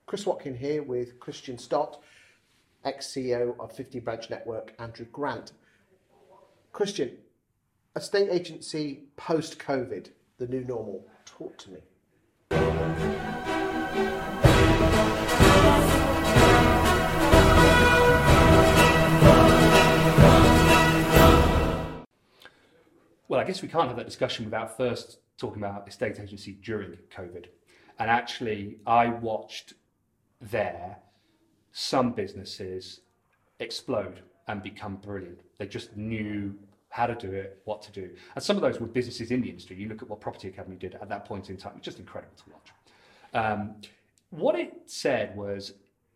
Chris Watkin here with Christian Stott, ex-CEO of 50 Branch Network, Andrew Grant. Christian, estate agency post-COVID, the new normal. Talk to me. Well, I guess we can't have that discussion without first talking about estate agency during COVID. And actually, I watched there some businesses explode and become brilliant. They just knew how to do it, what to do. And some of those were businesses in the industry. You look at what Property Academy did at that point in time, it's just incredible to watch. What it said was,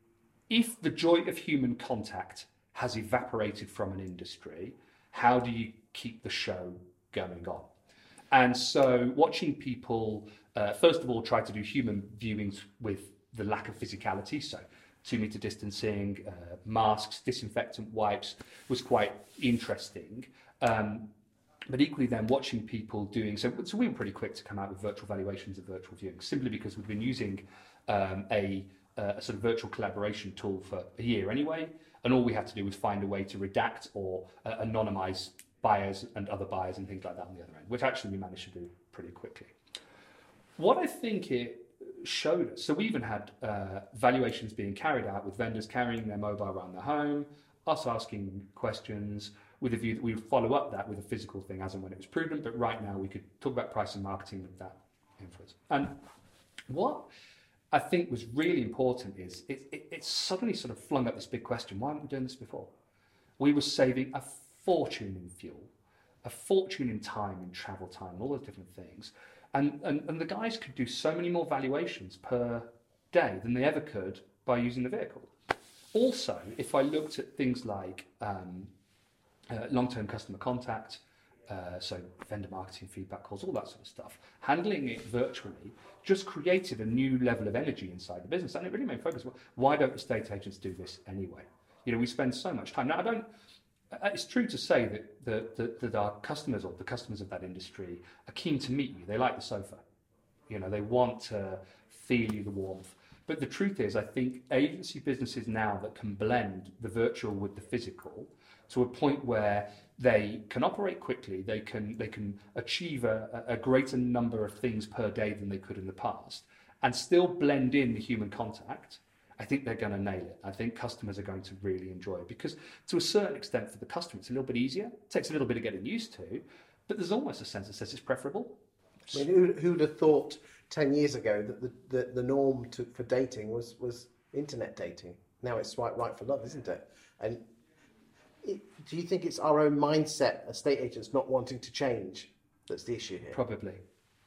if the joy of human contact has evaporated from an industry, how do you keep the show going on? And so watching people, first of all, try to do human viewings with the lack of physicality, so 2 meter distancing, masks, disinfectant wipes, was quite interesting. But equally then watching people doing, so we were pretty quick to come out with virtual valuations of virtual viewings, simply because we've been using a sort of virtual collaboration tool for a year anyway, and all we had to do was find a way to redact or anonymize buyers and other buyers and things like that on the other end, which actually we managed to do pretty quickly. What I think it showed us, so we even had valuations being carried out with vendors carrying their mobile around their home, us asking questions with a view that we would follow up that with a physical thing as and when it was prudent, but right now we could talk about price and marketing with that influence. And what I think was really important is it suddenly sort of flung up this big question: why haven't we done this before? We were saving a fortune in fuel, a fortune in time, in travel time, all those different things. And the guys could do so many more valuations per day than they ever could by using the vehicle. Also, if I looked at things like long-term customer contact, so vendor marketing, feedback calls, all that sort of stuff, handling it virtually just created a new level of energy inside the business. And it really made focus, well, why don't estate agents do this anyway? You know, we spend so much time. Now, it's true to say that our customers, or the customers of that industry, are keen to meet you. They like the sofa. You know, they want to feel you, the warmth. But the truth is, I think agency businesses now that can blend the virtual with the physical to a point where they can operate quickly, they can achieve a greater number of things per day than they could in the past, and still blend in the human contact. I think they're going to nail it. I think customers are going to really enjoy it, because to a certain extent for the customer it's a little bit easier. It takes a little bit of getting used to, but there's almost a sense that says it's preferable. I mean, who'd have thought 10 years ago that the norm for dating was internet dating? Now it's swipe right for love, isn't it? And do you think it's our own mindset, estate agents not wanting to change, that's the issue here? Probably.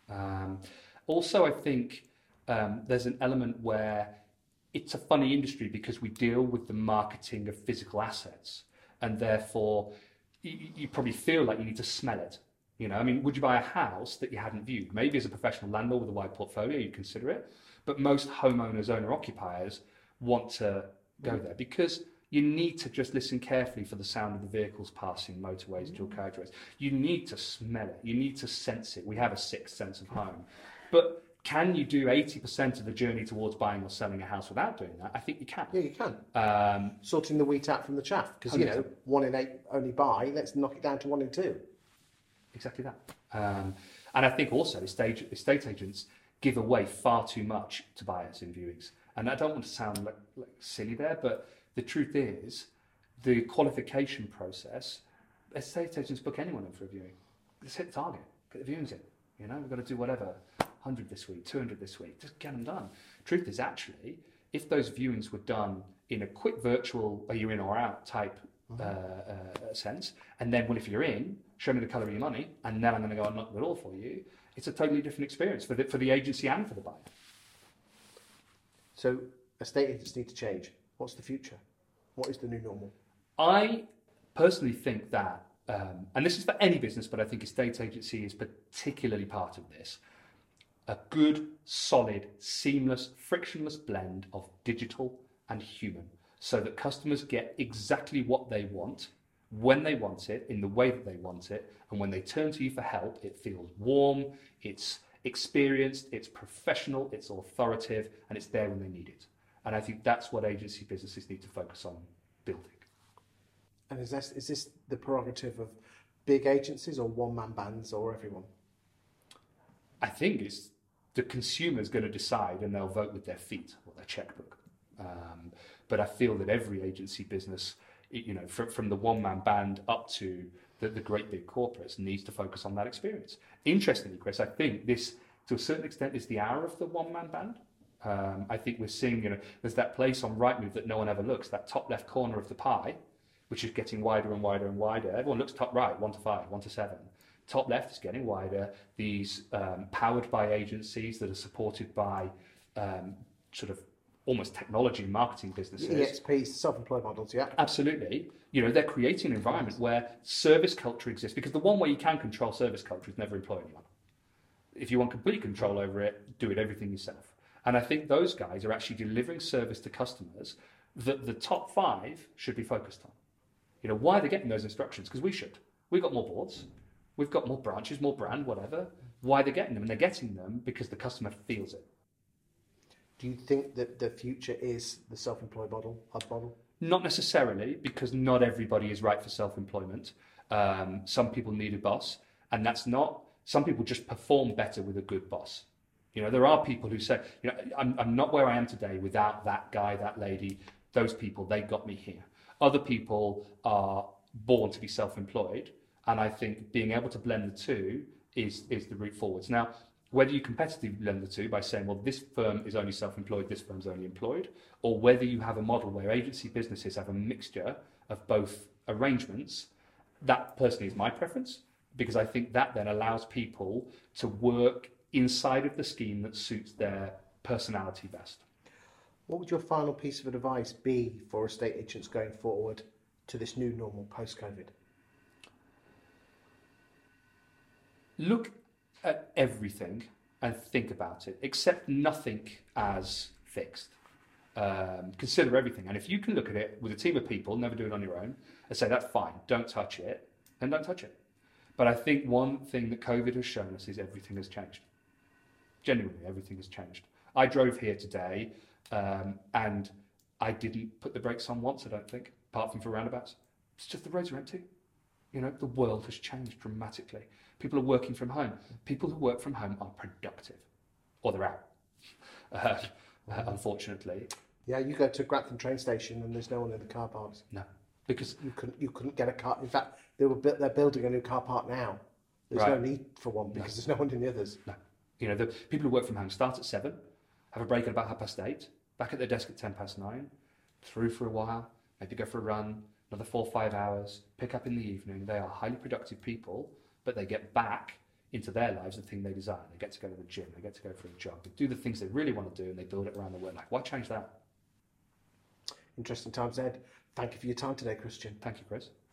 Also, I think there's an element where it's a funny industry because we deal with the marketing of physical assets, and therefore you probably feel like you need to smell it. You know, I mean, would you buy a house that you hadn't viewed? Maybe as a professional landlord with a wide portfolio, you'd consider it. But most homeowners, owner-occupiers want to go there because you need to just listen carefully for the sound of the vehicles passing, motorways, dual carriageways. You need to smell it. You need to sense it. We have a sixth sense of home. But can you do 80% of the journey towards buying or selling a house without doing that? I think you can. Yeah, you can. Sorting the wheat out from the chaff. Because, you know, 1 in 8 only buy. Let's knock it down to 1 in 2. Exactly that. And I think also estate agents give away far too much to buyers in viewings. And I don't want to sound like silly there, but the truth is, the qualification process, estate agents book anyone in for a viewing. Just hit the target, get the viewings in. You know, we've got to do whatever, 100 this week, 200 this week, just get them done. Truth is, actually, if those viewings were done in a quick virtual, are you in or out type sense, and then, well, if you're in, show me the colour of your money, and then I'm going to go and knock the door for you, it's a totally different experience for the agency and for the buyer. So estate agents need to change. What's the future? What is the new normal? I personally think that, and this is for any business, but I think estate agency is particularly part of this, a good, solid, seamless, frictionless blend of digital and human, so that customers get exactly what they want, when they want it, in the way that they want it, and when they turn to you for help, it feels warm, it's experienced, it's professional, it's authoritative, and it's there when they need it. And I think that's what agency businesses need to focus on building. And is this the prerogative of big agencies or one-man bands or everyone? I think it's the consumer's going to decide, and they'll vote with their feet or their checkbook. But I feel that every agency business, from the one-man band up to the great big corporates, needs to focus on that experience. Interestingly, Chris, I think this, to a certain extent, is the hour of the one-man band. I think we're seeing, there's that place on Rightmove that no one ever looks, that top left corner of the pie, which is getting wider and wider and wider. Everyone looks top right, 1 to 5, 1 to 7. Top left is getting wider. These powered by agencies that are supported by sort of almost technology and marketing businesses. EXPs, self-employed models, yeah. Absolutely. They're creating an environment where service culture exists, because the one way you can control service culture is never employ anyone. If you want complete control over it, do it everything yourself. And I think those guys are actually delivering service to customers that the top 5 should be focused on. Why are they getting those instructions? Because we should. We've got more boards. We've got more branches, more brand, whatever. Why are they getting them? And they're getting them because the customer feels it. Do you think that the future is the self-employed model, hub model? Not necessarily, because not everybody is right for self-employment. Some people need a boss, and that's not. Some people just perform better with a good boss. There are people who say, I'm not where I am today without that guy, that lady, those people, they got me here. Other people are born to be self-employed, and I think being able to blend the two is the route forwards. Now, whether you competitively blend the two by saying, well, this firm is only self-employed, this firm's only employed, or whether you have a model where agency businesses have a mixture of both arrangements, that personally is my preference, because I think that then allows people to work inside of the scheme that suits their personality best. What would your final piece of advice be for estate agents going forward to this new normal post-COVID? Look at everything and think about it. Accept nothing as fixed. Consider everything. And if you can look at it with a team of people, never do it on your own, and say, that's fine, don't touch it, then don't touch it. But I think one thing that COVID has shown us is everything has changed. Genuinely, everything has changed. I drove here today, and I didn't put the brakes on once, I don't think, apart from for roundabouts. It's just the roads are empty. The world has changed dramatically. People are working from home. People who work from home are productive, or they're out, unfortunately. Yeah, you go to Grantham train station and there's no one in the car parks. No, because you couldn't get a car. In fact, they're building a new car park now. There's no need for one because there's no one in the others. No, the people who work from home start at 7, have a break at about 8:30, back at their desk at 9:10, through for a while, maybe go for a run, another 4 or 5 hours, pick up in the evening. They are highly productive people, but they get back into their lives the thing they desire. They get to go to the gym, they get to go for a jog, they do the things they really want to do, and they build it around their work life. Why change that? Interesting times ahead. Thank you for your time today, Christian. Thank you, Chris.